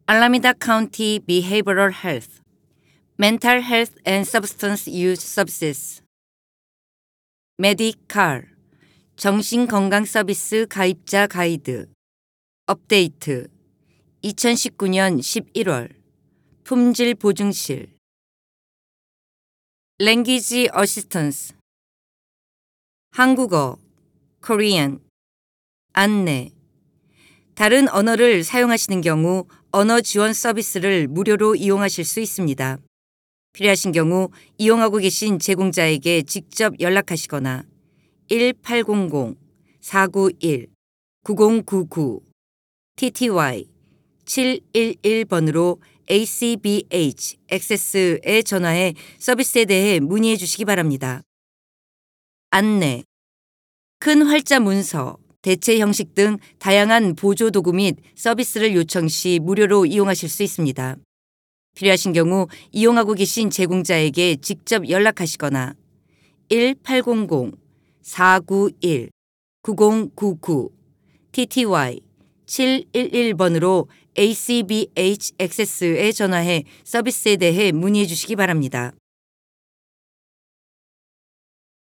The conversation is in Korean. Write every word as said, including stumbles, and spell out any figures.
Alameda County Behavioral Health, Mental Health and Substance Use Services, 메디칼, 정신건강 서비스 가입자 가이드, 업데이트, 이천십구 년 십일월, 품질 보증실, Language Assistance, 한국어, Korean, 안내, 다른 언어를 사용하시는 경우 언어 지원 서비스를 무료로 이용하실 수 있습니다. 필요하신 경우 이용하고 계신 제공자에게 직접 연락하시거나 일팔공공 사구일 구공구구 티티와이 칠일일 번으로 에이씨비에이치 액세스에 전화해 서비스에 대해 문의해 주시기 바랍니다. 안내, 큰 활자 문서, 대체 형식 등 다양한 보조 도구 및 서비스를 요청 시 무료로 이용하실 수 있습니다. 필요하신 경우 이용하고 계신 제공자에게 직접 연락하시거나 일팔공공 사구일 구공구구 티티와이 칠일일 번으로 에이씨비에이치 액세스에 전화해 서비스에 대해 문의해 주시기 바랍니다.